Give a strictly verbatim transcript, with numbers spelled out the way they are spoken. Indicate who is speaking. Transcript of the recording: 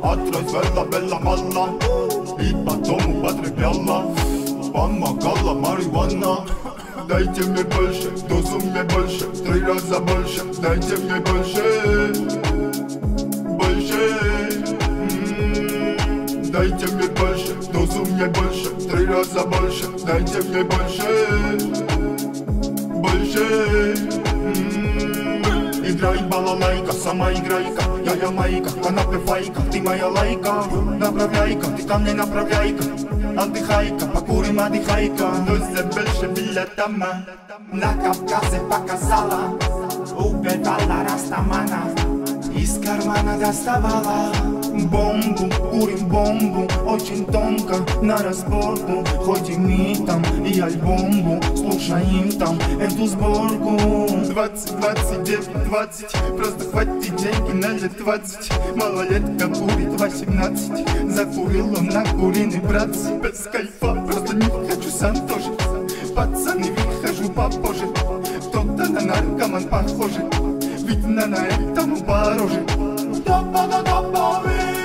Speaker 1: отразвела Белла Малла и потом употребляла. Помогала марихуана. Дайте мне больше, дозу мне больше, три раза больше. Дайте мне больше, больше. М-м-м. Дайте мне больше, дозу мне больше, три раза больше. Дайте мне больше, больше. М-м-м. Играй балалайка, сама играйка. Я ямайка, она певайка, ты моя лайка. Направляйка, ты ко мне направляйка. Отдыхай-ка, покурим, отдыхай-ка. Но больше билетама на Кавказе показала. Убивала растамана, из кармана доставала бомбу, курим бомбу, очень тонко на разборку. Ходим мы там и альбомбу, слушаем там эту сборку. Двадцать, двадцать девять, двадцать, просто хватит деньги на лет двадцать. Малолетка курит восемнадцать, закурил он накуренный братцы. Без кайфа, просто не хочу сам тоже. Пацаны, выхожу попозже. Кто-то на наркоман похоже, видно на этом пороже. Топа-да-топа-вы.